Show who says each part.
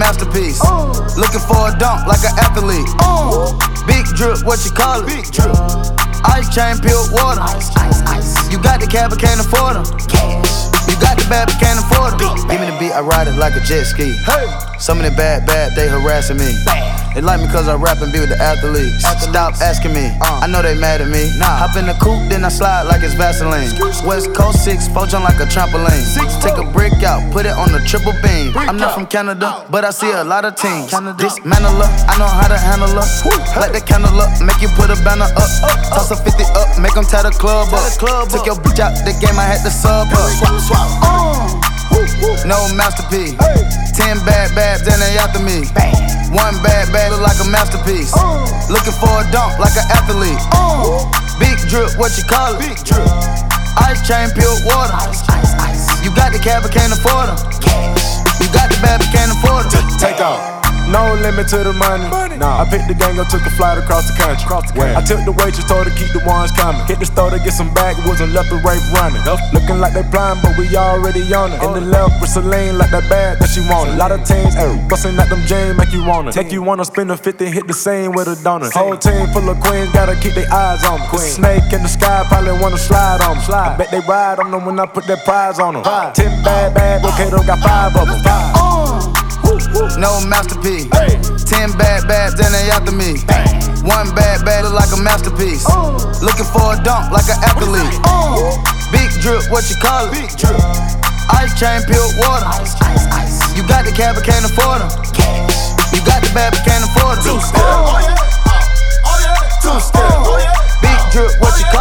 Speaker 1: masterpiece. Looking for a dunk like an athlete. Big drip, what you call it? Big drip. Ice chain, pure water. Ice. You got the cab, but can't afford them. You got the bad, but can't afford them. Give me the beat, I ride it like a jet ski. Some of the bad, they harassing me. They like me cause I rap and be with the athletes. Stop asking me, I know they mad at me. Hop in the coupe, then I slide like it's Vaseline. West Coast 6-4 jump like a trampoline. Take a brick out, put it on the triple beam. I'm not from Canada, but I see a lot of teams. Dismantle her, I know how to handle her. Light the candle up, make you put a banner up. Toss a 50 up, make them tie the club up. Took your bitch out the game, I had to sub up. No masterpiece. 10 bad babs and they after me. One bad look like a masterpiece. Looking for a dunk like an athlete. Big drip, what you call it? Big drip. Ice chain, pure water. Ice. You got the cab, but can't afford them. You got the bad, but can't afford them.
Speaker 2: Take off. No limit to the money. Nah. I picked the gang up, took a flight across the country. I took the waitress, told her keep the ones coming. Hit the store to get some backwoods and left the rape running. Looking like they blind, but we already on it. In the left with Celine, like that bag that she wanted. A lot of teams, bustin' at them jeans, make you wanna spend a 50, hit the same with a donut. Whole team full of queens, gotta keep their eyes on me. Snake in the sky, probably wanna slide on me. I bet they ride on them when I put that prize on them. 10 bad, okay, though got 5 of them.
Speaker 1: No masterpiece. 10 bad babs and they after me. One bad look like a masterpiece. Looking for a dunk like an athlete. Big drip, what you call it? Big drip. Ice chain, pure water. Ice. You got the cab, but can't afford them. You got the bad, but can't afford them. 2-step. Big drip, what you call it?